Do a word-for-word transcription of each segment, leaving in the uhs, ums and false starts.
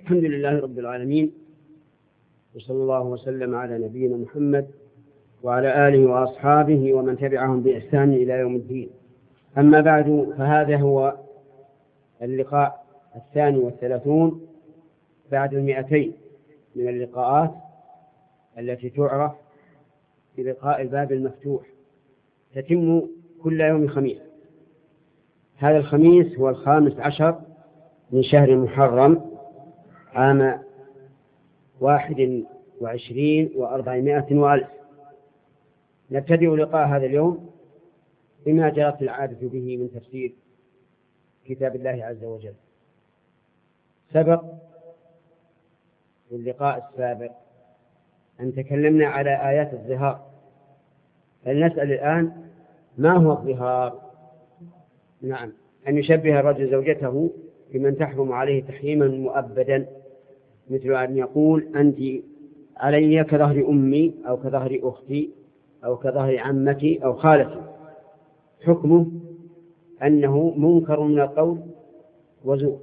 الحمد لله رب العالمين، وصلى الله وسلم على نبينا محمد وعلى آله وأصحابه ومن تبعهم بإحسان إلى يوم الدين. أما بعد، فهذا هو اللقاء الثاني والثلاثون بعد المئتين من اللقاءات التي تعرف بلقاء الباب المفتوح، تتم كل يوم خميس. هذا الخميس هو الخامس عشر من شهر محرم عام واحد وعشرين وأربعمائة وألف. نبتدئ لقاء هذا اليوم بما جرت العادة به من تفسير كتاب الله عز وجل. سبق في اللقاء السابق أن تكلمنا على آيات الظهار، فلنسأل الآن ما هو الظهار؟ نعم، أن يشبه الرجل زوجته بمن تحرم عليه تحريما مؤبدا، مثل أن يقول أنت علي كظهر أمي أو كظهر أختي أو كظهر عمتي أو خالتي. حكمه أنه منكر من القول وزور.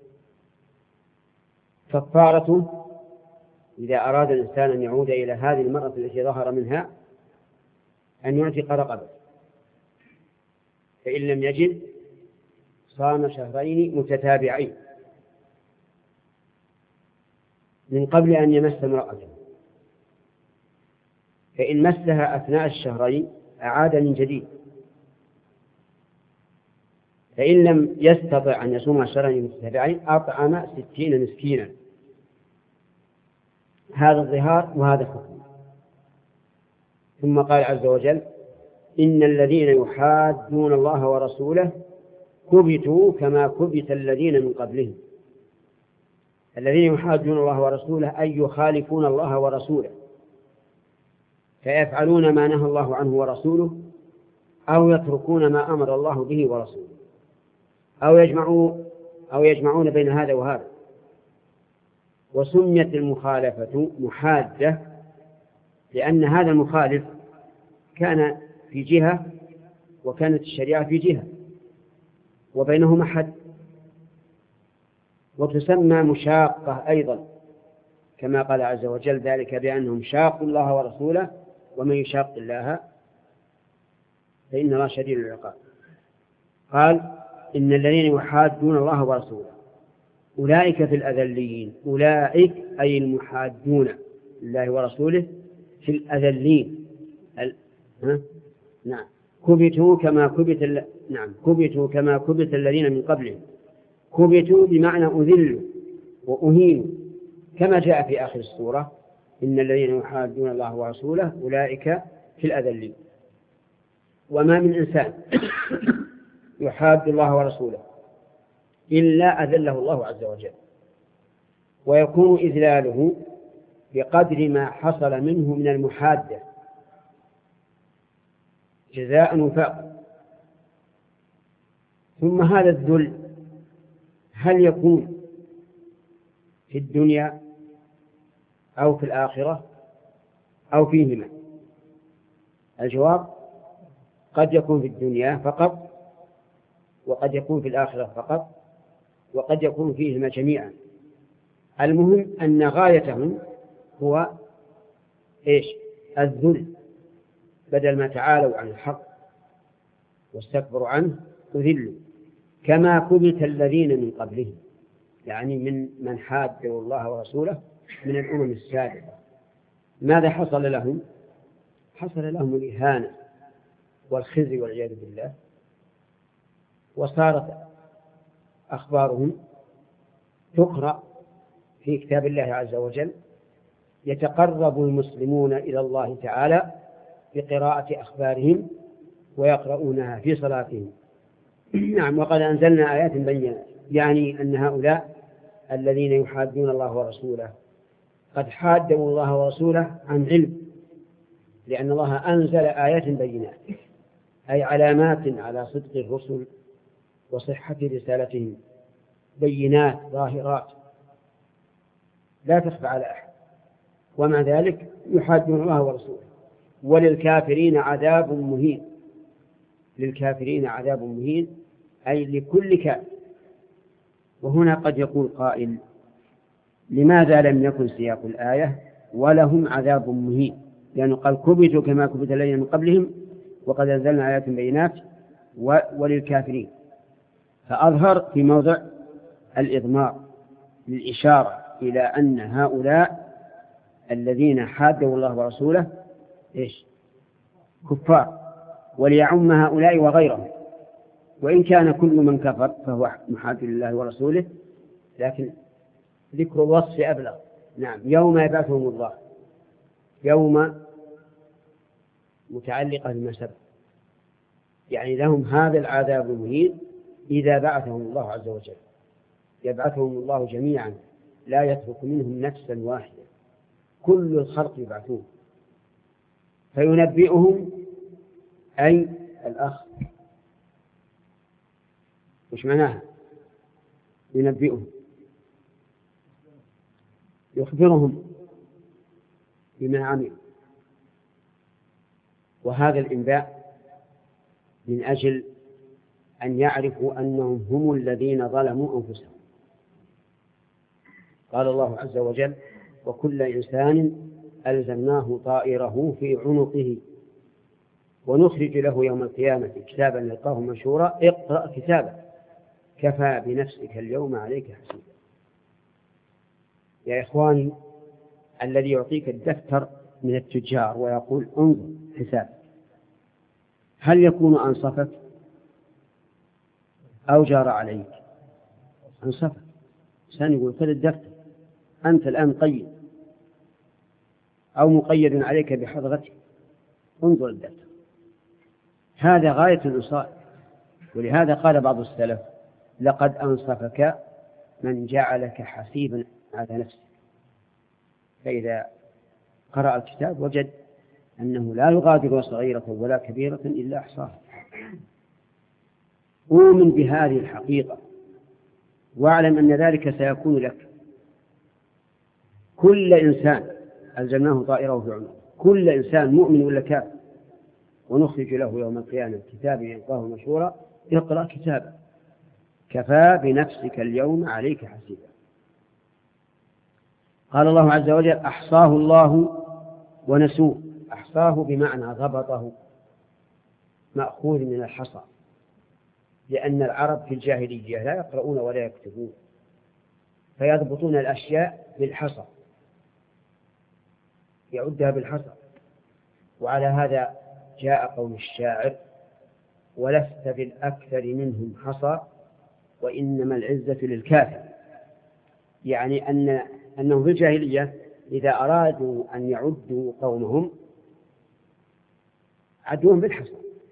كفارته إذا أراد الإنسان أن يعود إلى هذه المرأة التي ظهر منها أن يعتق رقبة، فإن لم يجد صام شهرين متتابعين من قبل أن يمس امرأته، فإن مسها أثناء الشهرين أعاد من جديد، فإن لم يستطع أن يصوم شهرين متتابعين أطعم ستين مسكينا. هذا الظهار وهذا حكم. ثم قال عز وجل: إن الذين يحادون الله ورسوله كبتوا كما كبت الذين من قبلهم. الذين يحادون الله ورسوله أي يخالفون الله ورسوله، فيفعلون ما نهى الله عنه ورسوله، أو يتركون ما أمر الله به ورسوله، أو يجمعون أو يجمعون بين هذا وهذا. وسميت المخالفة محادة لأن هذا المخالف كان في جهة وكانت الشريعة في جهة وبينهما حد. وتسمى مشاقة أيضا، كما قال عز وجل: ذلك بأنهم شاقوا الله ورسوله ومن يشاق الله فإن الله شديد العقاب. قال: إن الذين يحادون الله ورسوله أولئك في الأذلين. أولئك أي المحادون الله ورسوله في الأذلين. ال... ها؟ نعم. كبتوا كما كبت ال... نعم كبتوا كما كبت الذين من قبلهم. كبتوا بمعنى أذلوا وأهينوا، كما جاء في آخر السورة: إن الذين يحادون الله ورسوله أولئك في الأذلين. وما من إنسان يحاد الله ورسوله إلا أذله الله عز وجل، ويكون إذلاله بقدر ما حصل منه من المحادة جزاء وفاق. ثم هذا الذل هل يكون في الدنيا أو في الآخرة أو فيهما؟ الجواب: قد يكون في الدنيا فقط، وقد يكون في الآخرة فقط، وقد يكون فيهما جميعا. المهم أن غايتهم هو إيش؟ الذل، بدل ما تعالوا عن الحق واستكبروا عنه أذلوا كما كبت الذين من قبلهم، يعني من من حادوا الله ورسوله من الأمم السابقة. ماذا حصل لهم؟ حصل لهم الإهانة والخزي والعياذ بالله، وصارت أخبارهم تقرأ في كتاب الله عز وجل. يتقرب المسلمون إلى الله تعالى بقراءة أخبارهم ويقرؤونها في صلاتهم. نعم. وقد أنزلنا آيات بينات، يعني أن هؤلاء الذين يحادون الله ورسوله قد حادوا الله ورسوله عن علم، لأن الله أنزل آيات بينات، أي علامات على صدق الرسل وصحة رسالتهم، بينات ظاهرات لا تخفى على أحد، ومع ذلك يحادون الله ورسوله. وللكافرين عذاب مهين. للكافرين عذاب مهين أي لكل كافر. وهنا قد يقول قائل: لماذا لم يكن سياق الآية ولهم عذاب مهين؟ لأنه قال كبتوا كما كبت الذين من قبلهم وقد أنزلنا آيات بينات وللكافرين، فأظهر في موضع الإضمار للإشارة إلى أن هؤلاء الذين حادوا الله ورسوله إيش؟ كفار، وليعم هؤلاء وغيرهم، وإن كان كل من كفر فهو محاد لله ورسوله، لكن ذكر الوصف أبلغ. نعم، يوم يبعثهم الله، يوم متعلقة بما سبق، يعني لهم هذا العذاب المهين إذا بعثهم الله عز وجل، يبعثهم الله جميعا لا يترك منهم نفسا واحدة، كل الخلق يبعثون فينبئهم، أي الأخ وش معناها؟ ينبئهم يخبرهم بما عملوا، وهذا الإنباء من أجل أن يعرفوا أنهم هم الذين ظلموا أنفسهم. قال الله عز وجل وكل إنسان ألزمناه طائره في عنقه ونخرج له يوم القيامة كتابا يلقاه منشورا اقرأ كتابه كفى بنفسك اليوم عليك حسيبا. يا إخواني، الذي يعطيك الدفتر من التجار ويقول انظر حساب، هل يكون أنصفك أو جار عليك؟ أنصفك. إنسان يقول خذ الدفتر، أنت الآن قيد أو مقيد عليك بحضرتك، انظر الدفتر. هذا غاية الإنصاف، ولهذا قال بعض السلف لقد أنصفك من جعلك حسيبا على نفسك. فإذا قرأ الكتاب وجد أنه لا يغادر صغيرة ولا كبيرة إلا أحصاها. أؤمن بهذه الحقيقة واعلم أن ذلك سيكون لك. كل إنسان ألزمناه طائره في عنقه، كل إنسان مؤمن ولا كافر، ونخرج له يوم القيامة كتابا يلقاه منشورا اقرأ كتابه كفى بنفسك اليوم عليك حسيبا. قال الله عز وجل أحصاه الله ونسوه. أحصاه بمعنى ضبطه، مأخوذ من الحصى، لأن العرب في الجاهلية لا يقرؤون ولا يكتبون، فيضبطون الأشياء بالحصى، يعدها بالحصى. وعلى هذا جاء قول الشاعر ولست بالأكثر منهم حصى وإنما العزة للكافر، يعني أن أنهم في الجاهلية إذا أرادوا أن يعدوا قومهم عدوهم بالحصى،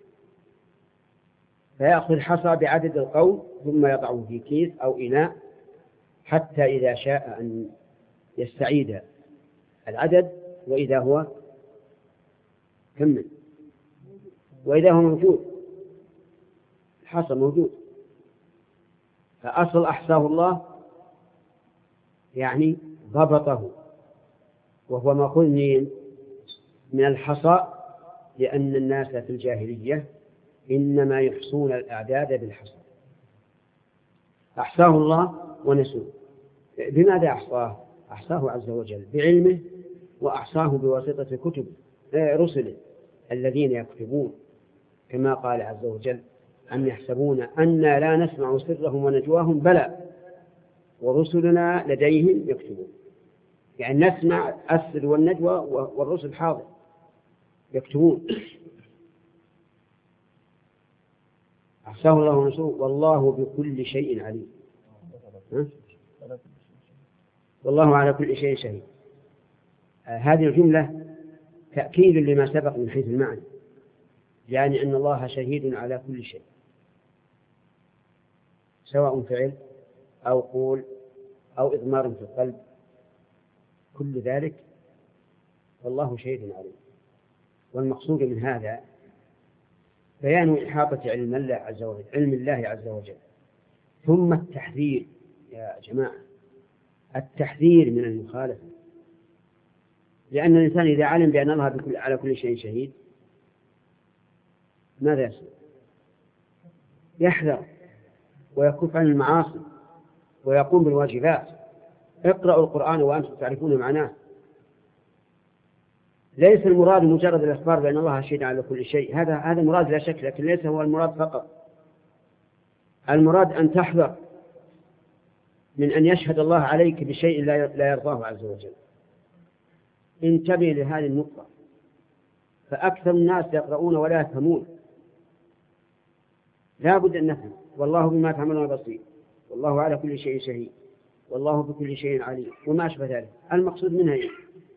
فيأخذ حصى بعدد القوم ثم يضعه في كيس أو إناء، حتى إذا شاء أن يستعيد العدد وإذا هو كمل، وإذا هو موجود، الحصى موجود. فأصل أحصاه الله يعني ضبطه، وهو مأخوذ من الحصى، لأن الناس في الجاهلية إنما يحصون الأعداد بالحصى. أحصاه الله ونسوه. بماذا أحصاه؟ أحصاه عز وجل بعلمه، وأحصاه بواسطة كتب رسله الذين يكتبون، كما قال عز وجل أم يحسبون أنا لا نسمع سرهم ونجواهم بلى ورسلنا لديهم يكتبون. يعني نسمع السر والنجوى والرسل حاضر يكتبون. أحصاه الله ونسوه والله بكل شيء عليم. والله على كل شيء شهيد. آه هذه الجملة تأكيد لما سبق من حيث المعنى، يعني أن الله شهيد على كل شيء، سواء فعل أو قول أو إضمار في القلب، كل ذلك والله شهيد عليه. والمقصود من هذا بيان إحاطة علم الله عز وجل، علم الله عز وجل، ثم التحذير. يا جماعة، التحذير من المخالفة، لأن الإنسان إذا علم بأن الله بكل على كل شيء شهيد ماذا يصنع؟ يحذر ويكف عن المعاصي ويقوم بالواجبات، اقرأوا القرآن وأنتم تعرفون معناه. ليس المراد مجرد الإخبار بأن الله شهيد على كل شيء، هذا هذا مراد لا شك، لكن ليس هو المراد فقط. المراد أن تحذر من أن يشهد الله عليك بشيء لا يرضاه عز وجل. انتبه لهذه النقطة، فأكثر الناس يقرؤون ولا يفهمون. لا بد أن نفهم. والله بما تعملون بصير، والله على كل شيء شهيد، والله بكل شيء عليم، وما أشبه ذلك. المقصود منها إيه؟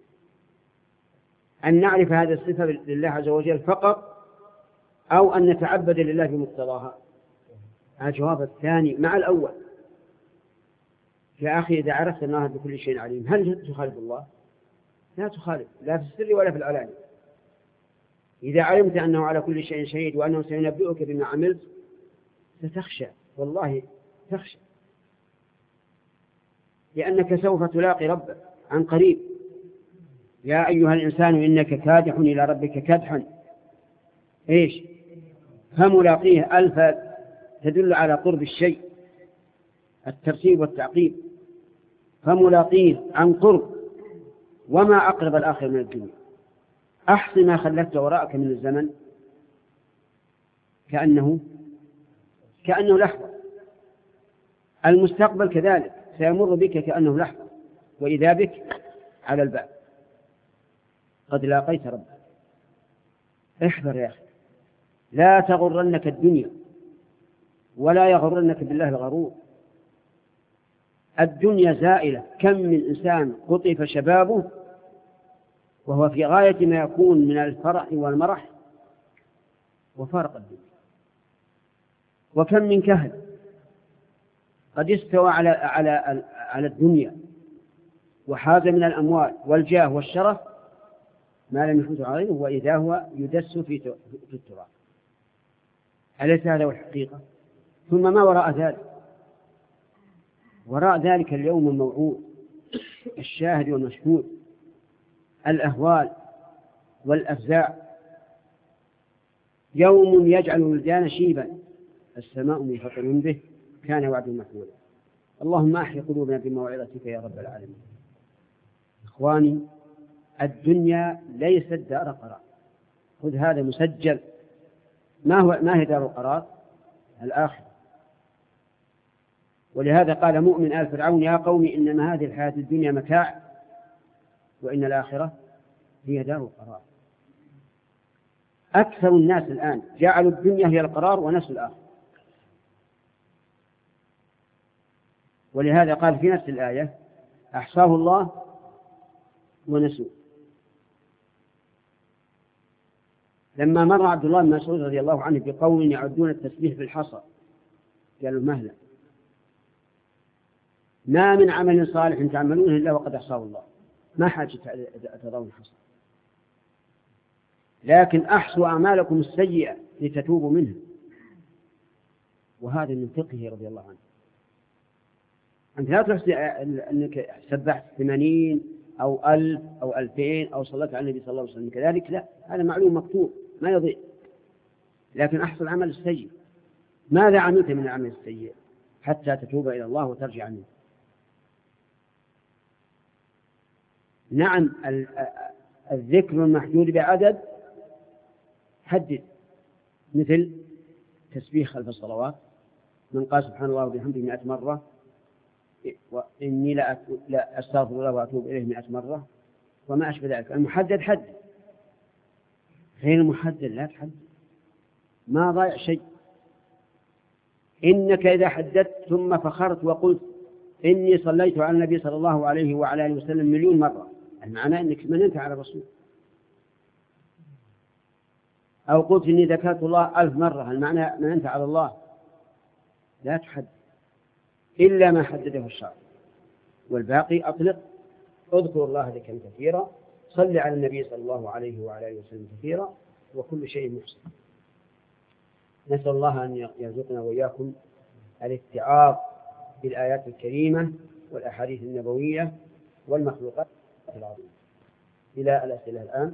أن نعرف هذه الصفة لله عز وجل فقط، أو أن نتعبد لله بمقتضاها. الجواب الثاني مع الأول. يا أخي إذا عرفت أن الله بكل شيء عليم، هل تخالف الله؟ لا تخالف، لا في السر ولا في العلانية. إذا علمت أنه على كل شيء شهيد وأنه سينبئك بما عملت ستخشى، والله تخشى، لأنك سوف تلاقي ربك عن قريب. يا أيها الإنسان إنك كادح إلى ربك كدحا إيش فملاقيه. ألف تدل على قرب الشيء، الترتيب والتعقيب. فملاقيه عن قرب، وما أقرب الآخر من الدنيا. أحصي ما خلفت وراءك من الزمن كأنه كأنه لحظة. المستقبل كذلك سيمر بك كأنه لحظة، وإذا بك على الباب قد لاقيت ربك. احذر يا أخي، لا تغرنك الدنيا ولا يغرنك بالله الغرور. الدنيا زائلة. كم من إنسان قطف شبابه وهو في غاية ما يكون من الفرح والمرح وفارق الدنيا. وكم من كهل قد استوى على على على الدنيا وحاز من الأموال والجاه والشرف ما لم يحوز عليه، وإذا هو يدس في في التراب. أليس هذا هو الحقيقة؟ ثم ما وراء ذلك؟ وراء ذلك اليوم الموعود، الشاهد والمشهود، الأهوال والأفزاع. يوم يجعل الولدان شيبا، السماء منفطر به، كان وعد مفعولا. اللهم أحيي قلوبنا بموعظتك يا رب العالمين. إخواني، الدنيا ليست دار قرار. خذ هذا مسجل. ما هو ما هي دار القرار؟ الآخرة. ولهذا قال مؤمن آل فرعون يا قوم إنما هذه الحياة الدنيا متاع وإن الآخرة هي دار القرار. أكثر الناس الآن جعلوا الدنيا هي القرار ونسوا الآخرة. ولهذا قال في نفس الآية أحصاه الله ونسوه. لما مر عبد الله بن مسعود رضي الله عنه بقوم يعدون التسبيح بالحصى قالوا مهلا، ما من عمل صالح تعملونه إلا وقد أحصاه الله، ما حاجة ترون الحصى، لكن أحصوا أعمالكم السيئة لتتوبوا منها. وهذا من فقهه رضي الله عنه. أنت لا تحصي أنك سبحت ثمانين أو ألف أو ألفين أو صلت على النبي صلى الله عليه وسلم كذلك، لا، هذا معلوم مكتوب ما يضيع. لكن أحصل العمل السيء. ماذا عملت من العمل السيء حتى تتوب إلى الله وترجع منه؟ نعم، الذكر المحدود بعدد حدد، مثل تسبيح خلف الصلوات، من قال سبحان الله وبحمده مئة مرة، وإني لا, لا أستغفر الله وأتوب إليه مئة مرة، وما أشبه ذلك. المحدد حد، غير المحدد لا تحدد، ما ضايع شيء. إنك إذا حددت ثم فخرت وقلت إني صليت على النبي صلى الله عليه وعلى آله وسلم مليون مرة، المعنى أنك مننت على الرسول. أو قلت إني ذكرت الله ألف مرة، المعنى مننت على الله. لا تحدد إلا ما حدده الشرع، والباقي أطلق. اذكر الله ذكرا كثيرا، صل على النبي صلى الله عليه وعلى آله وسلم كثيرا، وكل شيء محسن. نسأل الله أن يرزقنا وإياكم الاتعاظ بالآيات الكريمة والأحاديث النبوية والمخلوقات العظيمة. إلى الأسئلة الآن.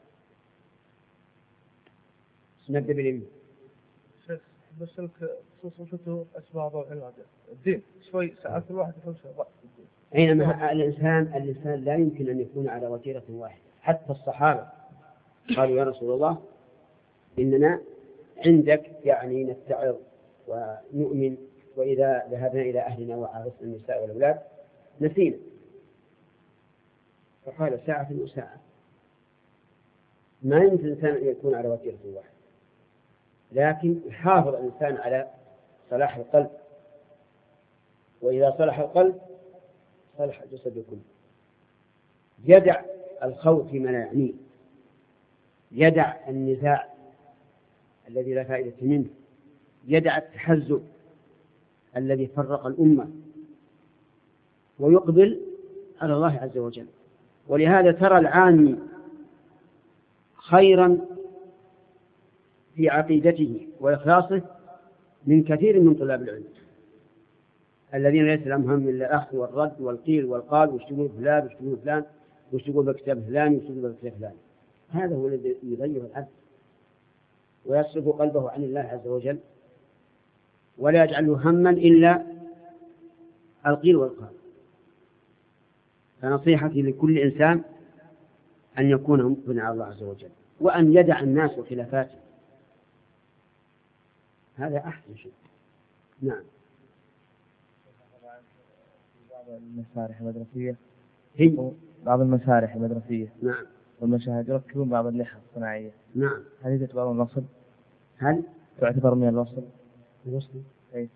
نبدأ بالعلم. شيخ بسألك خصوصا أسباب العادة الدين، شوي ساعات الواحد يحوش الرأس الدين. أينما الإنسان الإنسان لا يمكن أن يكون على وتيرة واحدة. حتى الصحابة قالوا يا رسول الله إننا عندك يعني نتعظ ونؤمن، وإذا ذهبنا إلى أهلنا وعارفنا النساء والأولاد نسينا. فقال ساعة وساعة. ما يمكن الإنسان أن يكون على وتيرة واحدة، لكن يحافظ الإنسان على صلاح القلب، وإذا صلح القلب صلح الجسد كله. يدع الخوف فيما لا يعنيه، يدع النزاع الذي لا فائدة منه، يدع التحزب الذي فرق الأمة، ويقبل على الله عز وجل. ولهذا ترى العامي خيرا في عقيدته وإخلاصه من كثير من طلاب العلم الذين ليس لهم هم إلا الأخذ والرد والقيل والقال، واشتغلوا فلان واشتغلوا فلان واشتغلوا بكتاب فلان واشتغلوا بكتاب فلان. هذا هو الذي يضيع العبد ويصرف قلبه عن الله عز وجل، ولا يجعله هما إلا القيل والقال. فنصيحتي لكل إنسان أن يكون مقبلا على الله عز وجل، وأن يدع الناس وخلافاته، هذا أحسن شيء. نعم. بعض المسارح المدرسية هي بعض المسارح المدرسية نعم والمشاهد يركبون بعض اللحى الصناعية. نعم. هل تعتبر من الوصل؟ هل تعتبر من الوصل؟ الوصل؟ أي.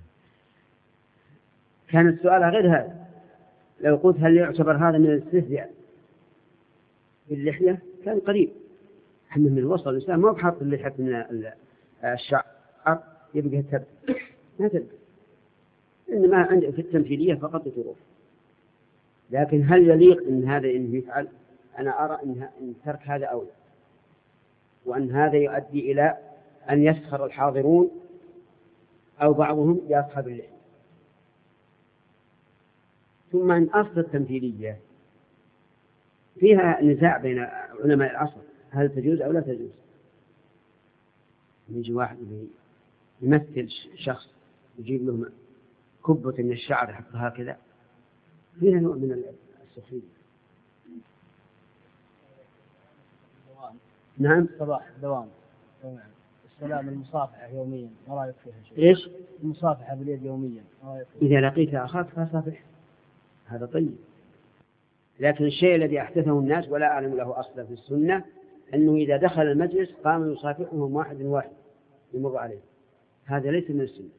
كان السؤال غير هذا. لو قلت هل يعتبر هذا من الاستهزاء باللحية كان قريب. احنا من الوصل الإنسان ما بحط اللحية من الشعر يبقى تب ما تب، إنما عند في التمثيلية فقط ظروف. لكن هل يليق إن هذا إنه يفعل؟ أنا أرى إن ترك هذا أولى، وأن هذا يؤدي إلى أن يسخر الحاضرون أو بعضهم بأصحاب اللحية. ثم أن أصل التمثيلية فيها نزاع بين علماء العصر، هل تجوز أو لا تجوز. يجي واحد يمثل شخص يجيب له كبة من الشعر يحطها هكذا، فيها نوع من السخرية. نعم. صباح دوام السلام، المصافحة يوميا ما رأيك فيها شيء؟ إيش؟ المصافحة باليد يوميا ما رأيك فيها؟ إذا لقيت أخاك فصافح، هذا طيب. لكن الشيء الذي أحدثه الناس ولا أعلم له أصلا في السنة أنه إذا دخل المجلس قام يصافحهم واحد واحد يمر عليه، هذا ليس من السنة.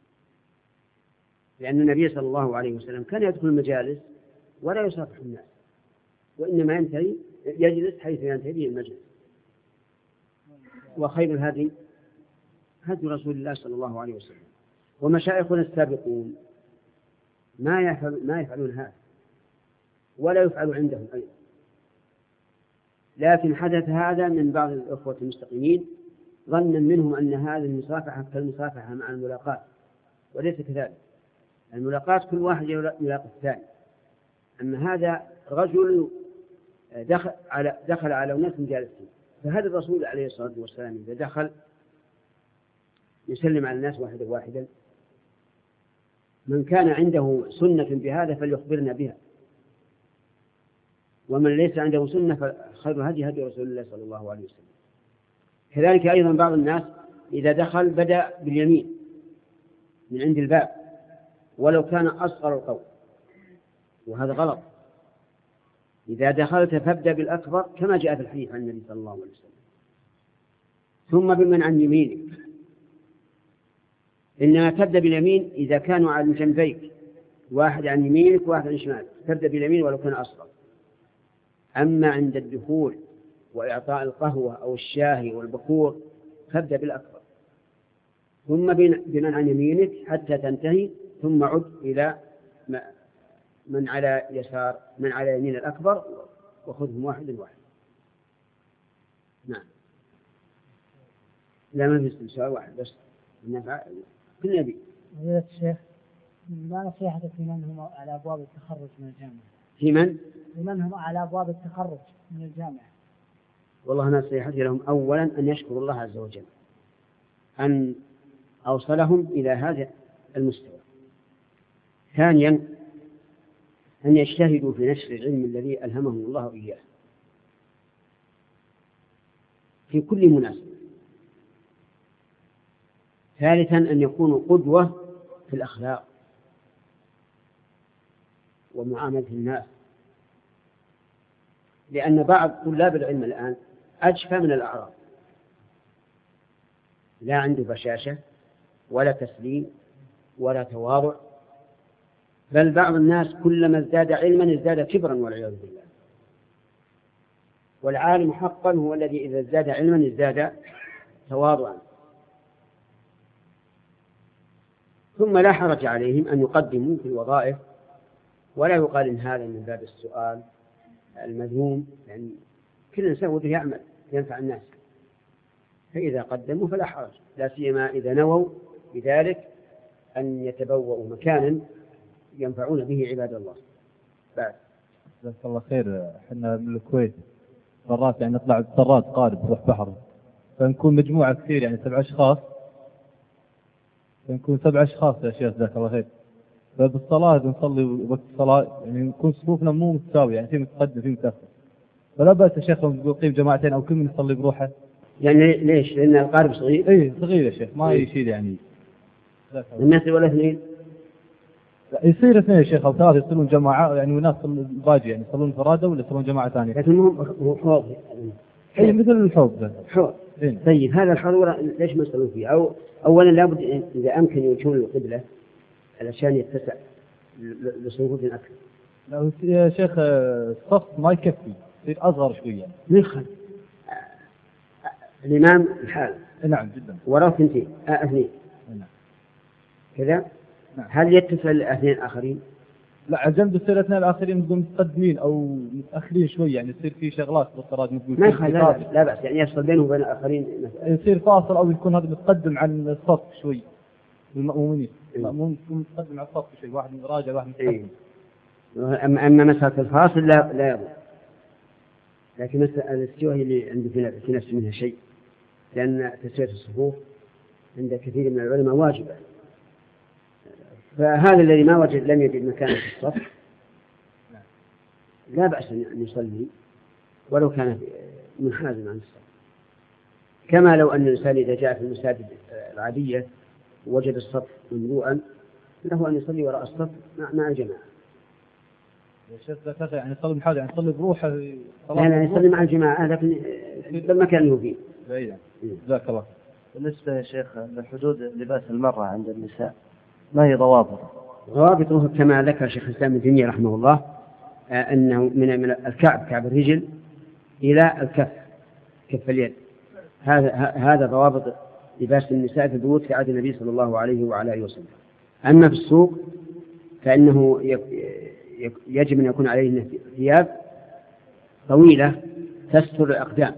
لأن النبي صلى الله عليه وسلم كان يدخل المجالس ولا يصافح الناس، وإنما ينتهي يجلس حيث ينتهي به المجلس. وخير الهدي هدي رسول الله صلى الله عليه وسلم. ومشايخنا السابقون ما يفعل ما يفعلون هذا ولا يفعل عندهم أيضا. لكن حدث هذا من بعض الأخوة المستقيمين ظنا منهم أن هذه المصافحة كالمصافحة مع الملاقات، وليس كذلك. الملاقات كل واحد يلاقي الثاني. أما هذا رجل دخل على دخل على ناس جالسين، فهذا الرسول عليه الصلاة والسلام إذا دخل يسلم على الناس واحدا واحدا. من كان عنده سنة بهذا فليخبرنا بها، ومن ليس عنده سنة فخير هدي هدي رسول الله صلى الله عليه وسلم. كذلك أيضا بعض الناس إذا دخل بدأ باليمين من عند الباب ولو كان أصغر القوم، وهذا غلط. إذا دخلت فابدأ بالأكبر كما جاء في الحديث عن النبي صلى الله عليه وسلم، ثم بمن عن يمينك. إنما تبدأ باليمين إذا كانوا على جنبيك، واحد عن يمينك وواحد عن شمالك، تبدأ باليمين ولو كان أصغر. أما عند الدخول وإعطاء القهوة أو الشاهي والبخور فابدأ بالأكبر، ثم بمن عن يمينك حتى تنتهي، ثم عد إلى من على يسار من على يمين الأكبر وخذهم واحد واحد. نعم. لا ما في استفسار واحد بس نفع كل نبي. فضيلة الشيخ، ما نصيحتك في من هم على أبواب التخرج من الجامعة؟ في من؟ في من هم على أبواب التخرج من الجامعة. والله نصيحتي لهم أولا أن يشكروا الله عز وجل أن أوصلهم إلى هذا المستوى. ثانيا أن يجتهدوا في نشر العلم الذي ألهمهم الله إياه في كل مناسبة. ثالثا أن يكونوا قدوة في الأخلاق ومعاملة الناس، لأن بعض طلاب العلم الآن أجفى من الأعراب، لا عنده بشاشة ولا تسليم ولا تواضع، بل بعض الناس كلما ازداد علما ازداد كبرا والعياذ بالله. والعالم حقا هو الذي إذا ازداد علما ازداد تواضعا. ثم لا حرج عليهم أن يقدموا في الوظائف، ولا يقال إن هذا من باب السؤال المذموم، يعني كل إنسان وده يعمل ينفع الناس، فإذا قدموا فلا حرج، لا سيما إذا نووا بذلك أن يتبوأوا مكانا ينفعون به عباد الله. بعد جزاك الله خير. احنا من الكويت مرات يعني نطلع بالسراد قارب نروح بحر، فنكون مجموعة كثير يعني سبع أشخاص، فنكون سبع أشخاص يا شيخ جزاك الله خير. فبالصلاة نصلي وقت الصلاة يعني نكون صفوفنا مو متساوية، يعني في متقدم في متأخر، فلا بأس يا شيخ نقيم جماعتين أو كل من يصلي بروحه. يعني ليش؟ لأن القارب صغير؟ إيه صغير يا شيخ ما يشيل يعني الناس ولا اثنين؟ لا يصير اثنين يا شيخ أو ثلاثة يصلون جماعة، يعني وناس الباقي يعني يصلون فرادة ولا يصلون جماعة ثانية. لكن هو حوض أي مثل الحوض حوض. طيب هذا الحضور ليش ما يصلون فيه؟ أو أولا لابد إذا أمكن يوجهون القبلة علشان يتسع لصفوف أكثر. لا يا شيخ الصف ما يكفي، يصير أصغر شوية. ما يخل الإمام الحال. نعم جدا. وراه اثنتين آه اثنين. نعم. كذا. نعم. هل يتسع الاثنين الآخرين؟ لا عجمد يصير اثنين الآخرين يكونوا متقدمين أو متأخرين شوي، يعني يصير في شغلات بالصلاة ما يخل لا, لا, لا بأس، يعني يفصل بينه وبين الآخرين يصير فاصل، أو يكون هذا متقدم عن الصف شوي المأمومين. المأموم يكون متقدم عن الصف شوي، واحد راجع واحد متقدم. إيه. أما أما مسألة الفاصل لا لا يضر، لكن مسألة الاستواء هي اللي عندي في نفس منها شيء، لأن تسوية الصفوف عند كثير من العلماء واجبة، فهذا الذي ما وجد لم يجد مكانه في الصف لا بأس أن يصلي ولو كان منحازا عن الصف، كما لو أن الإنسان إذا جاء في المساجد العادية وجد الصف مملوءا له أن يصلي وراء الصف مع الجماعة. يا شيخ ذكرت يعني يصلي من حاجة، يعني يصلي بروحه. لا لا يصلي مع الجماعة لكن بالمكان اللي هو فيه. بعيدا. جزاك الله. بالنسبة يا شيخ لحدود لباس المرأة عند النساء ما هي ضوابط؟ ضوابطه كما ذكر شيخ الإسلام ابن تيمية رحمه الله أنه من الكعب كعب الرجل إلى الكف كف اليد، هذا هذا ضوابط لباس النساء في البيوت في عهد النبي صلى الله عليه وعلى آله وسلم. أما في السوق فإنه يجب أن يكون عليه ثياب طويلة تستر الأقدام،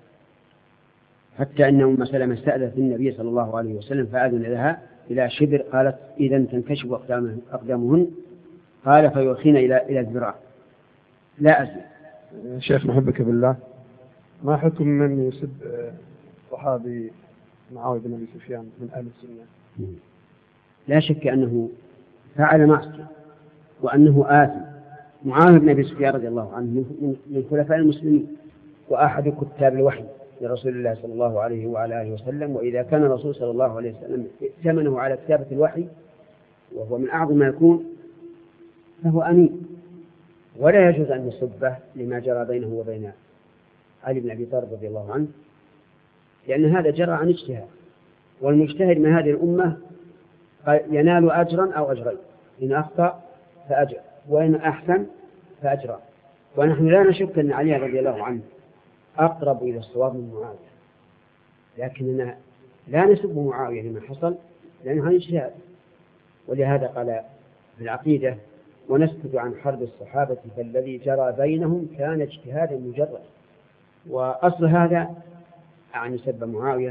حتى أن أم سلمة استأذنت النبي صلى الله عليه وسلم فأذن لها إلى شبر، قالت إذا تنكشف أقدامهن، قال فيرخين إلى إلى الذراع لا أزل. شيخ محبك بالله، ما حكم من يسب صحابي معاوية بن أبي سفيان من أهل السنة؟ لا شك أنه فعل معصية وأنه آثم. معاوية بن أبي سفيان رضي الله عنه من خلفاء المسلمين وأحد كتاب الوحي لرسول الله صلى الله عليه وعلى آله وسلم، وإذا كان الرسول صلى الله عليه وسلم ائتمنه على كتابة الوحي وهو من أعظم ما يكون فهو أمين، ولا يجوز أن يسبه لما جرى بينه وبين علي بن أبي طالب رضي الله عنه، لأن هذا جرى عن اجتهاد، والمجتهد من هذه الأمة ينال أجرا أو أجرين، إن أخطأ فأجر وإن أحسن فأجرا. ونحن لا نشك أن علي رضي الله عنه أقرب إلى الصواب من معاوية، لكننا لا نسب معاوية لما حصل لأنه اجتهاد، ولهذا قال في العقيدة ونسكت عن حرب الصحابة فالذي جرى بينهم كان اجتهادا مجرد. وأصل هذا عن سب معاوية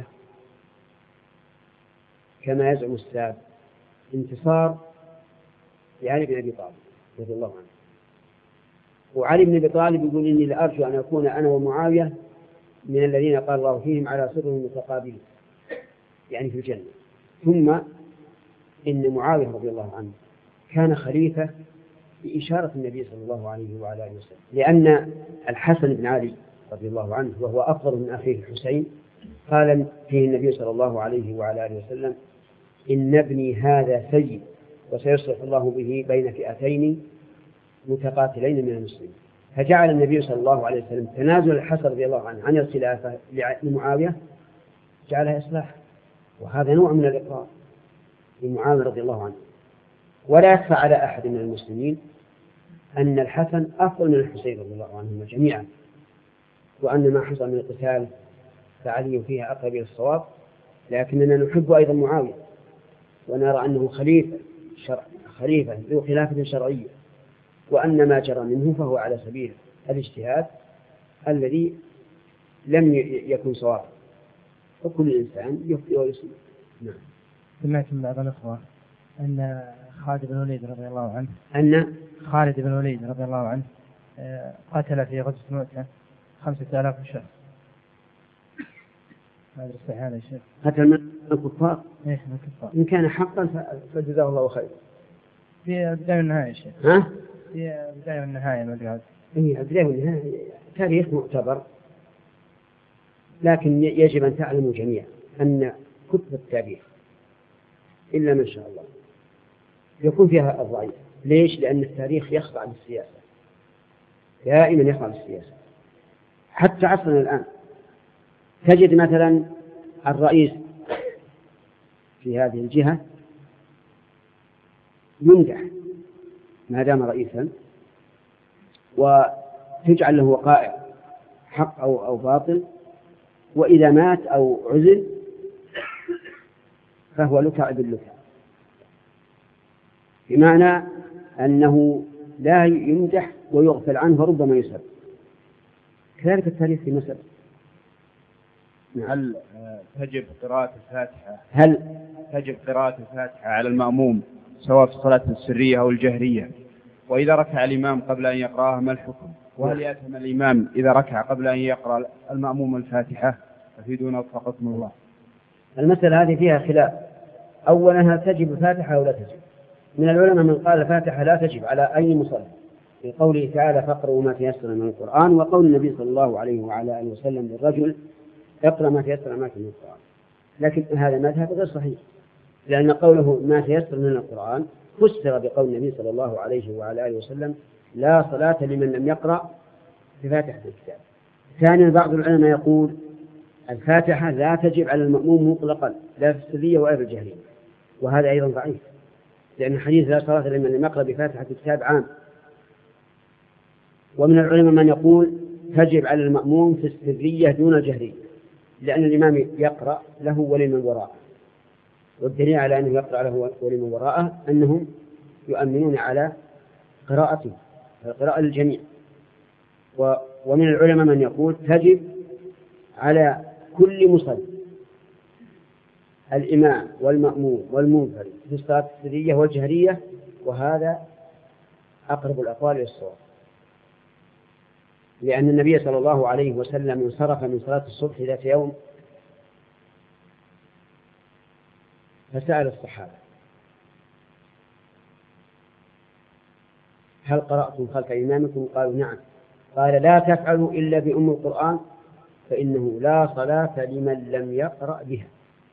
كما يزعم الساب انتصار لعلي بن أبي طالب رضي الله عنه، وعلي بن أبي طالب يقول إني لأرجو أن أكون أنا ومعاوية من الذين قال الله فيهم على سر متقابلين، يعني في الجنة. ثم إن معاوية رضي الله عنه كان خليفة بإشارة النبي صلى الله عليه وعلى آله وسلم، لأن الحسن بن علي رضي الله عنه وهو أفضل من أخيه الحسين قال فيه النبي صلى الله عليه وعلى آله وسلم: إن ابني هذا سيد وسيصلح الله به بين فئتين متقاتلين من المسلمين. فجعل النبي صلى الله عليه وسلم تنازل الحسن رضي الله عنه عن الخلافة لمعاوية جعلها إصلاح، وهذا نوع من الإقرار لمعاوية رضي الله عنه. ولا يخفى على أحد من المسلمين أن الحسن أفضل من الحسين رضي الله عنهما جميعا، وأن ما حصل من القتال فعلي فيها أقرب إلى الصواب، لكننا نحب أيضا معاوية ونرى أنه خليفة شرع خليفة ذو خلافة شرعية، وأن ما جرى منه فهو على سبيل الاجتهاد الذي لم يكن صوابا، وكل إنسان يخطئ ويصيب. نعم. سمعت من بعض الأخوة أن خالد بن الوليد رضي الله عنه أن خالد بن الوليد رضي الله عنه قتل في غزوة مؤتة خمسة آلاف شخص. هذا صحيح هذا الشيء؟ قتل من الكفار؟ إيه من الكفار. إن كان حقا فجزاه الله خيرا. في البداية والنهاية شيء. ها؟ في البداية والنهاية ما أدري هذا. إيه البداية والنهاية تاريخ معتبر، لكن يجب أن تعلموا جميعا أن كتب التاريخ إلا من شاء الله يكون فيها الضعيف. ليش؟ لأن التاريخ يخضع للسياسة، دائما يخضع للسياسة. حتى عصرنا الآن تجد مثلا الرئيس في هذه الجهة يمدح ما دام رئيسا، وتجعل له وقائع حق أو, أو باطل، وإذا مات أو عزل فهو لكع باللكع، بمعنى أنه لا يمدح ويغفل عنه وربما يسب. كذلك التاريخ في مصر. هل تجب قراءة الفاتحة هل تجب قراءة الفاتحة على المأموم سواء في الصلاة السرية أو الجهرية؟ وإذا ركع الإمام قبل أن يقرأها ما الحكم؟ وهل يأثم الإمام إذا ركع قبل أن يقرأ المأموم الفاتحة؟ أفيدونا وفقكم الله. المسألة هذه فيها خلاف. أولا هل تجب الفاتحة أو لا تجب؟ من العلماء من قال الفاتحة لا تجب على أي مصلي، في قوله تعالى: فاقرؤوا ما تيسر من القرآن، وقول النبي صلى الله عليه وعلى آله وسلم للرجل: اقرأ ما تيسر معك من القرآن. لكن هذا المذهب غير صحيح، لأن قوله ما تيسر من القرآن فسر بقول النبي صلى الله عليه وعلى آله وسلم: لا صلاة لمن لم يقرأ بفاتحة الكتاب. ثانيا بعض العلماء يقول الفاتحة لا تجب على المأموم مطلقا، لا في السرية ولا في الجهرية، وهذا أيضا ضعيف، لأن حديث لا صلاة لمن لم يقرأ بفاتحة الكتاب عام. ومن العلماء من يقول تجب على المأموم في السرية دون الجهرية، لأن الإمام يقرأ له ولمن وراءه، والدليل على أنه يقرأ له ولمن وراءه أنهم يؤمنون على قراءته، القراءة للجميع. ومن العلماء من يقول تجب على كل مصلي، الإمام والمأموم والمنفرد، في الصلاة السرية والجهرية، وهذا أقرب الأقوال إلى الصواب، لأن النبي صلى الله عليه وسلم انصرف من صلاة الصبح ذات يوم فسأل الصحابة: هل قرأتم خلف إمامكم؟ قالوا: نعم. قال: لا تفعلوا إلا بأم القرآن، فإنه لا صلاة لمن لم يقرأ بها.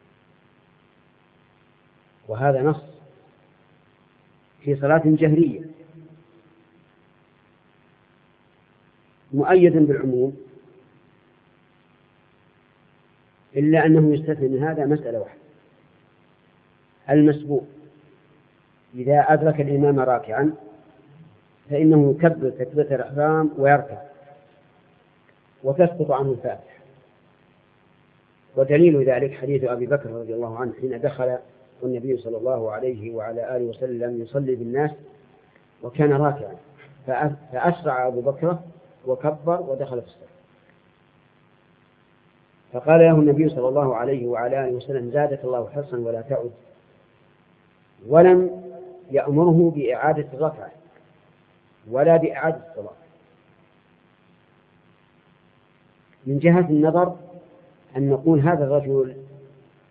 وهذا نص في صلاة جهرية مؤيد بالعموم، إلا أنه يستثني من هذا مسألة واحدة: المسبوق إذا أدرك الإمام راكعا فإنه يكبر تكبيرة الإحرام ويركع وتسقط عنه الفاتحة. ودليل ذلك حديث أبي بكر رضي الله عنه حين دخل والنبي صلى الله عليه وعلى آله وسلم يصلي بالناس وكان راكعا، فأسرع أبو بكر وكبر ودخل في الصف، فقال له النبي صلى الله عليه وعلى آله وسلم: زادك الله حرصا ولا تعد. ولم يأمره بإعادة الركعة ولا بإعادة الصلاة. من جهة النظر أن نقول هذا الرجل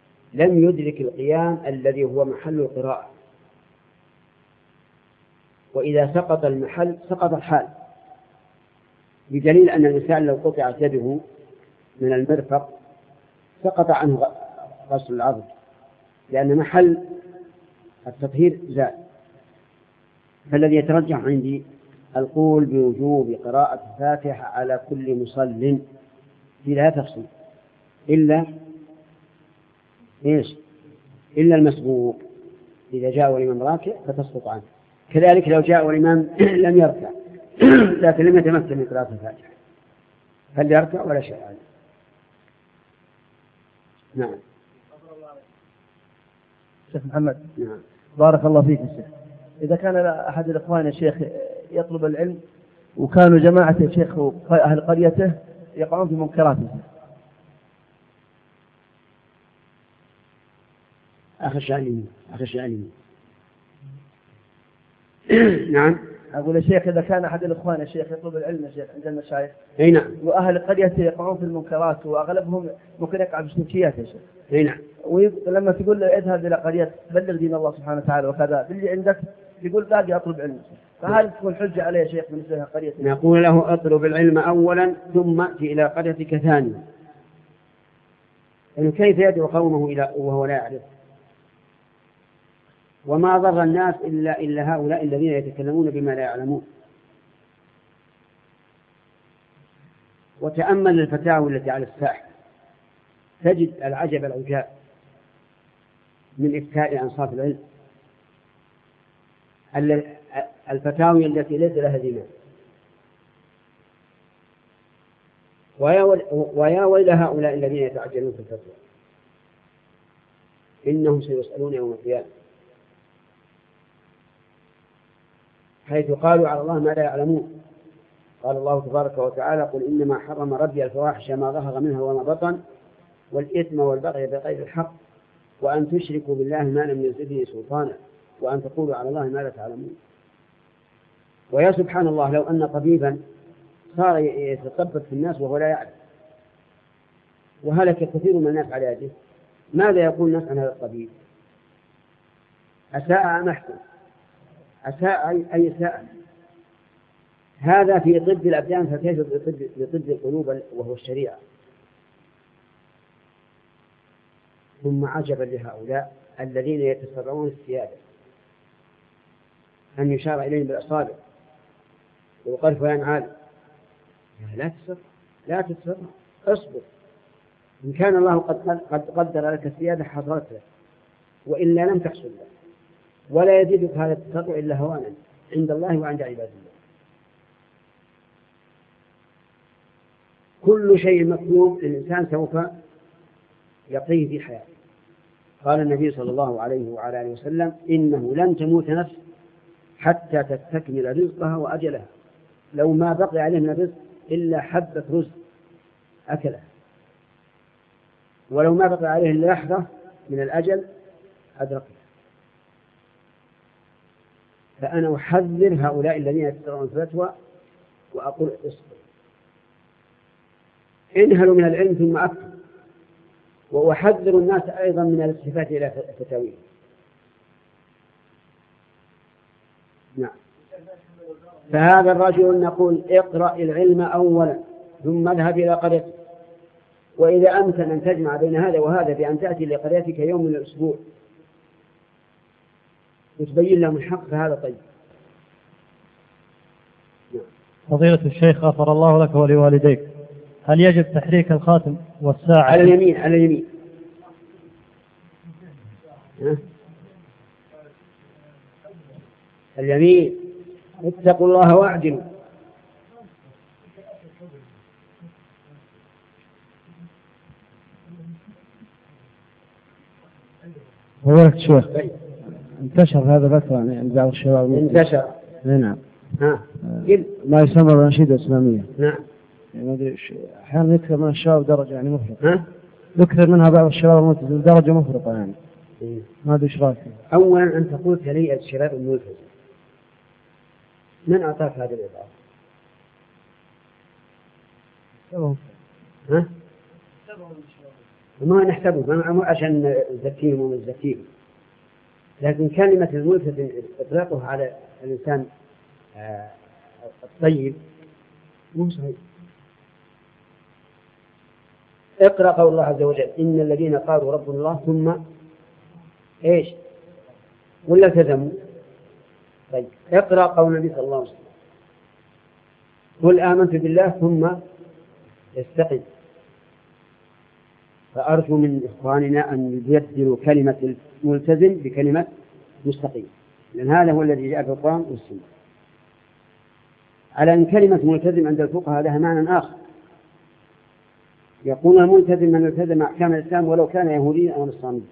لم يدرك القيام الذي هو محل القراءة، وإذا سقط المحل سقط الحال، بدليل أن الإنسان لو قطعت يده من المرفق سقط عنه غسل العضد، لأن محل التطهير زاد. فالذي يترجح عندي القول بوجوب قراءة الفاتحة على كل مصل بلا تفصيل، إلا إيش؟ إلا المسبوق إذا جاء والإمام راكع فتسقط عنه. كذلك لو جاء والإمام لم يركع لكن لم يتمكن من قراءة الفاتحة هل يركع ولا شيء عليه. نعم. شيخ محمد. نعم. بارك الله فيك الشيخ. إذا كان أحد الإخوان يا شيخ يطلب العلم وكانوا جماعة يا شيخ أهل قريته يقعون في منكراته، أخشى علمي أخشى علمي نعم. أقول يا شيخ إذا كان أحد الإخوان يا شيخ يطلب العلم يا شيخ عند المشايخ أي نعم، وأهل قريته يقعون في المنكرات وأغلبهم ممكن يقع في الشركيات يا شيخ، أي نعم، ولما تقول له اذهب إلى قرية بلغ دين الله سبحانه وتعالى وكذا باللي عندك يقول باقي أطلب علم، فهل تكون حجة عليه يا شيخ بالنسبة لقرية؟ نقول له اطلب العلم أولا ثم أتي إلى قريتك ثانيا، يعني كيف يدعو قومه إلى وهو لا يعرف؟ وما ضر الناس إلا إلا هؤلاء الذين يتكلمون بما لا يعلمون. وتأمل الفتاوى التي على الساحة تجد العجب العجاب من إفتاء أنصاف العلم، الفتاوى التي ليس لها ذمة. ويا ويل هؤلاء الذين يتعجلون في الفتوى، إنهم سيسألون يوم القيامة، حيث قالوا على الله ما لا يعلمون. قال الله تبارك وتعالى: قل إنما حرم ربي الفواحش ما ظهر منها وما بطن والإثم والبغي بغير الحق وأن تشركوا بالله ما لم ينزل به سلطانا وأن تقولوا على الله ما لا تعلمون. ويا سبحان الله، لو أن طبيبا صار يتطبب في الناس وهو لا يعلم وهلك كثير من الناس على يده، ماذا يقول الناس عن هذا الطبيب؟ أساء أم أحسن؟ أساء أي ساء. هذا في طب الأبدان، فكيف في طب القلوب وهو الشريعة؟ ثم عجبا لهؤلاء الذين يتسرعون السيادة أن يشار إليهم بالأصابع ويقال فلان عالم. لا تسرع، لا تسرع، اصبر. إن كان الله قد قدر لك السيادة حصلت لك، وإلا لم تحصل لك، ولا يزيدك هذا التسرع إلا هوانا عند الله وعند عباد الله. كل شيء مكتوب للإنسان سوف يقيه في حياته. قال النبي صلى الله عليه وعلى آله وسلم: إنه لن تموت نفس حتى تستكمل رزقها وأجلها. لو ما بقي عليه من الرزق إلا حبة رزق أكلها، ولو ما بقي عليه إلا لحظة من الأجل أدركها. فأنا أحذر هؤلاء الذين يتسرعون في الفتوى وأقول: اصبر، انهلوا من العلم ثم أكثر. وأحذر الناس أيضا من الالتفات إلى فتاويه. نعم. فهذا الرجل نقول: اقرأ العلم أولا ثم اذهب إلى قريتك، وإذا أمكن أن تجمع بين هذا وهذا بأن تأتي لقريتك يوم من الأسبوع وتبين لهم الحق فهذا طيب. نعم. فضيلة الشيخ غفر الله لك ولوالديك، هل يجب تحريك الخاتم والساعة؟ على اليمين، على اليمين. ها؟ اليمين. اتقوا الله واعدلوا. فضيلة الشيخ، انتشر هذا فترة عند بعض الشباب. انتشر. نعم. ها. ما يسمى بالأنشودة الإسلامية. نعم. يعني أحيانا يكثر من الشباب درجة يعني مفرطة. ها؟ يكثر منها بعض الشباب الملتزم درجة مفرطة يعني. إيه. ما أدري إيش رأيك؟ أولا أنت قلت لي الشباب الملتزم، من أعطاك هذه الإضافة؟ ها؟ ما نحسبه ما عشان نزكيهم ونزكيهم، لكن كلمة الملتزم إطلاقها على الإنسان آه الطيب مو صحيح. اقرأ قول الله عز وجل إن الذين قالوا ربنا الله ثم إيش ولا التزموا. طيب اقرأ قول النبي صلى الله عليه وسلم قل آمنت بالله ثم استقم. فأرجو من إخواننا أن يبدلوا كلمة ملتزم بكلمة مستقيم، لأن هذا هو الذي جاء في القرآن والسنة. على أن كلمة ملتزم عند الفقهاء لها معنى آخر. يقول الملتزم من التزم أحكام الإسلام ولو كان يهوديا أو نصرانيا،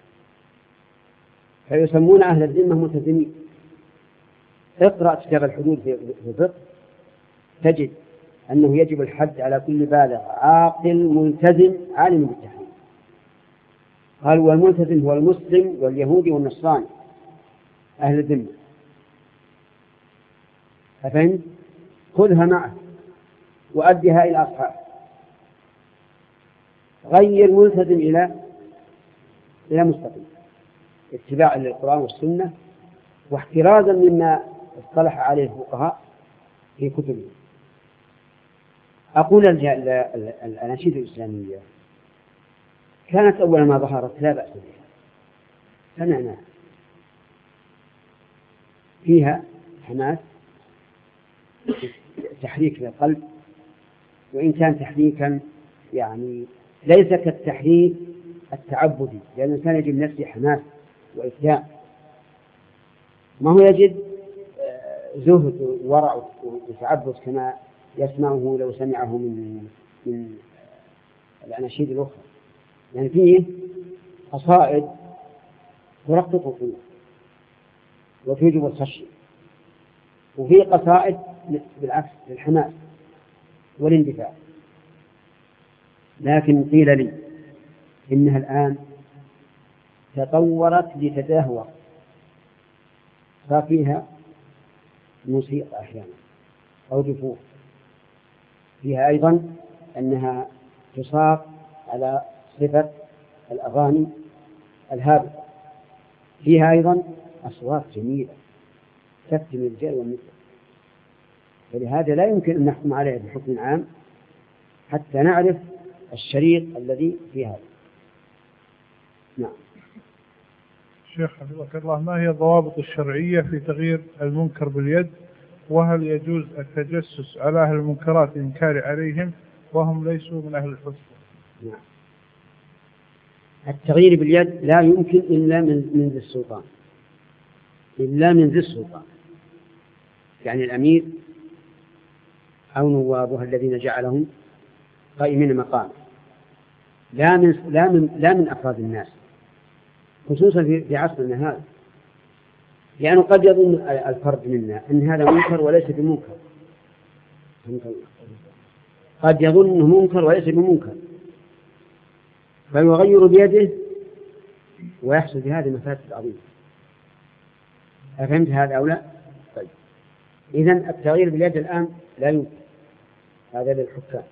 فيسمون أهل الذمة ملتزمين. اقرأ كتاب الحدود في الفقه تجد أنه يجب الحد على كل بالغ عاقل ملتزم عالم بالتحريم. قال والملتزم هو المسلم واليهودي والنصراني أهل الذمة. أفهمت؟ خذها معه وأدها إلى أصحابه. غير ملتزم إلى إلى مستقيم اتباعا للقرآن والسنة واحترازا مما اصطلح عليه الفقهاء في كتبهم. أقول الأناشيد الإسلامية كانت أول ما ظهرت لا بأس بها، سمعناها فيها حماس تحريك للقلب، وإن كان تحريكا يعني ليس كالتحريك التعبدي، لأن الإنسان يجب نفسه حماس وإبداع، ما هو يجد زهد وورع وتعبد كما يسمعه لو سمعه من من الأناشيد الأخرى. يعني فيه قصائد ترقق القلوب وتوجب الخشية، وفيه قصائد بالعكس للحماس والاندفاع. لكن قيل لي إنها الآن تطورت لتدهور، ففيها موسيقى أحيانا أو دفوف، فيها أيضا أنها تصاغ على صفة الأغاني الهابطة، فيها أيضا أصوات جميلة تفتن الرجال والنساء. ولهذا لا يمكن أن نحكم عليها بحكم عام حتى نعرف الشريط الذي في هذا. نعم. شيخ حفظك الله، ما هي الضوابط الشرعية في تغيير المنكر باليد؟ وهل يجوز التجسس على أهل المنكرات الإنكار عليهم وهم ليسوا من أهل الحسن؟ نعم. التغيير باليد لا يمكن إلا من من ذي السلطان، إلا من ذي السلطان، يعني الأمير أو نوابه الذين جعلهم قائمين مقامه، لا من لا من لا من أفراد الناس، خصوصا في في عصرنا هذا، لأنه قد يظن الفرد منا أن هذا منكر وليس بمنكر، قد يظن أنه منكر وليس بمنكر فيغير بيده ويحصل بهذه المفاسد عظيمة. أفهمت هذا أو لا؟ طيب. إذن التغيير باليد الآن لا يمكن، هذا للحكام.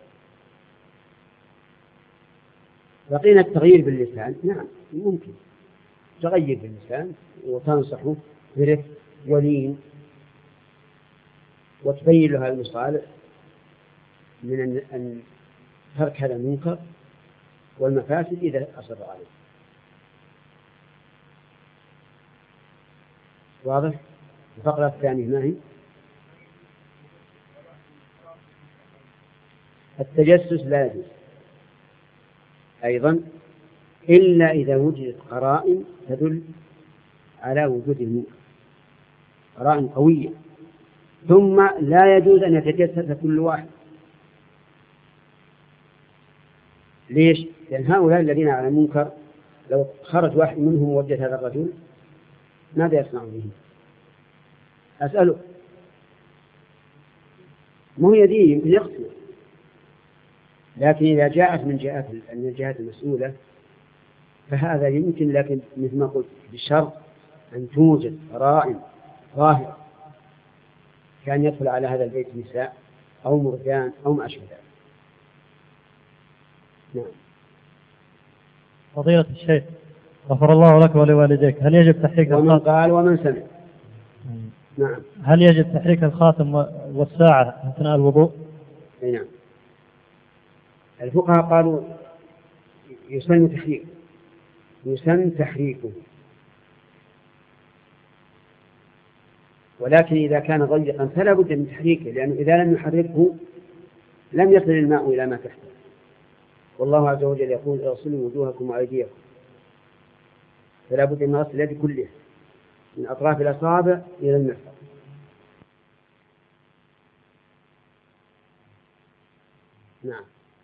بقينا التغيير باللسان، نعم ممكن تغير باللسان وتنصحه برفق ولين وتبين له المصالح من أن ترك هذا المنكر والمفاسد إذا أصر عليه. واضح؟ الفقرة الثانية ما هي؟ التجسس لا يجوز أيضا إلا إذا وجدت قرائن تدل على وجود المنكر، قرائن قوية. ثم لا يجوز أن يتجسس كل واحد. ليش؟ لأن هؤلاء الذين على المنكر لو خرج واحد منهم ووجد هذا الرجل ماذا يصنع به؟ أسأله. مو يديه يمكن يقتل، لكن إذا جاءت من جهات من الجهات المسؤولة فهذا يمكن، لكن مثل ما قلت بشرط أن توجد قرائن ظاهرة كان يدخل على هذا البيت نساء أو مرجان أو ما أشبه ذلك. نعم. فضيلة الشيخ غفر الله لك ولوالديك، هل يجب تحقيق ومن قال ومن سمع نعم. هل يجب تحريك الخاتم والساعة أثناء الوضوء؟ أي نعم. الفقهاء قالوا يسن تحريك يسن تحريكه، ولكن إذا كان ضيقا فلا بد من تحريكه، لأنه إذا لم يحركه لم يصل الماء إلى ما تحته. والله عز وجل يقول اغسلوا وجوهكم وأيديكم، فلا بد من غسل اليد كلها من أطراف الأصابع إلى المرفق. نعم.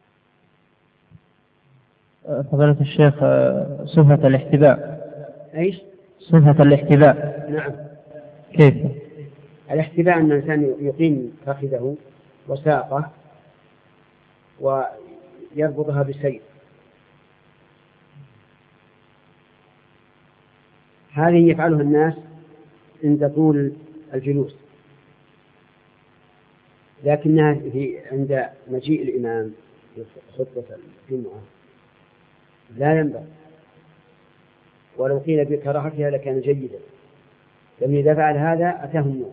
فضيلة الشيخ، صفة الاحتباء. ايش؟ صفة الاحتباء. نعم. كيف؟ الاحتباء أن الإنسان يقيم فخذه وساقه ويربطها بالسيف. هذه يفعلها الناس عند طول الجلوس، لكنها في عند مجيء الإمام في خطبة الجمعة لا ينبغي، ولو قيل بكراهتها لكان جيدا، لأن إذا فعل هذا أتاه النور.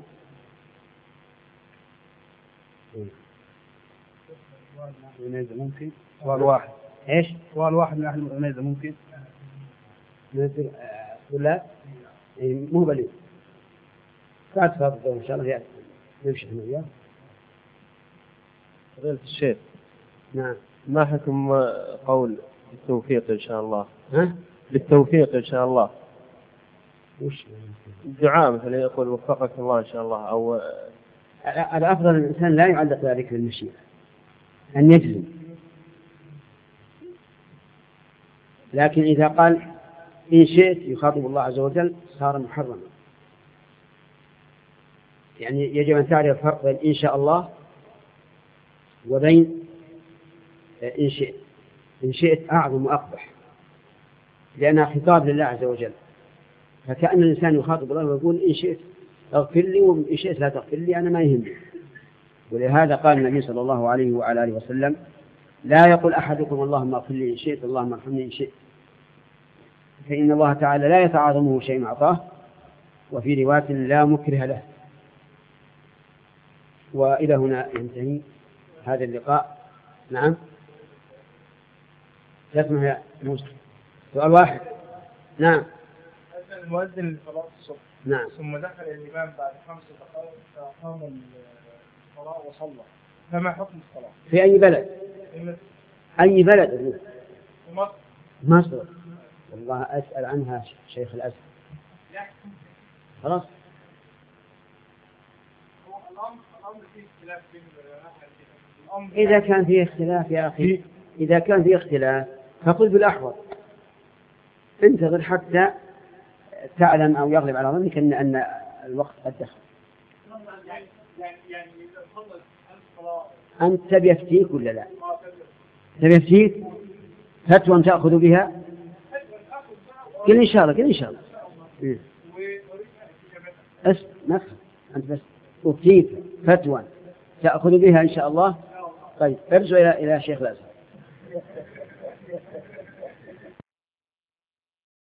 ممكن سؤال واحد. ايش؟ سؤال واحد من أهل المعنيزة ممكن؟ ننزل ولا مو بليغ. بعد صلاة الظهر إن شاء الله يعني نمشي احنا وياه. فضيلة الشيخ. نعم. ما حكم قول بالتوفيق إن شاء الله؟ ها؟ بالتوفيق إن شاء الله. وش؟ دعاء مثلا يقول وفقك الله إن شاء الله، أو الأفضل الإنسان لا يعلق ذلك بالمشيئة، أن يجزم. لكن إذا قال إن شئت يخاطب الله عز وجل صار محرما. يعني يجب أن تعرف الفرق بين إن شاء الله وبين إن شئت. إن شئت أعظم وأقبح، لأنها خطاب لله عز وجل، فكأن الإنسان يخاطب الله ويقول إن شئت اغفر لي وإن شئت لا تغفر لي أنا ما يهمني. ولهذا قال النبي صلى الله عليه وعلى آله وسلم لا يقول أحدكم اللهم اغفر لي إن شئت اللهم ارحمني إن شئت، فإن الله تعالى لا يتعاظمه شيء أعطاه، وفي رواية لا مكره له. وإلى هنا ينتهي هذا اللقاء. نعم. تسمح يا موسى سؤال واحد. نعم. المؤذن لصلاة الصبح. نعم. ثم دخل الإمام بعد خمس دقائق فأقام الصلاة وصلى، فما حكم الصلاة؟ في أي بلد؟ أي بلد؟ مصر. مصر. والله أسأل عنها شيخ الأزهر. خلاص. إذا كان فيه اختلاف يا أخي، إذا كان فيه اختلاف فقل بالأحوط، انتظر حتى تعلم أو يغلب على ظنك أن أن الوقت قد دخل. أنت تبي يفتيك ولا لا؟ تبي يفتيك فتوى تأخذ بها؟ قل إن شاء الله، قل إن شاء الله. أس نفس أنت بس أفتيك فتوى تأخذ بها إن شاء الله. طيب ارجع إلى إلى شيخ الأزهر.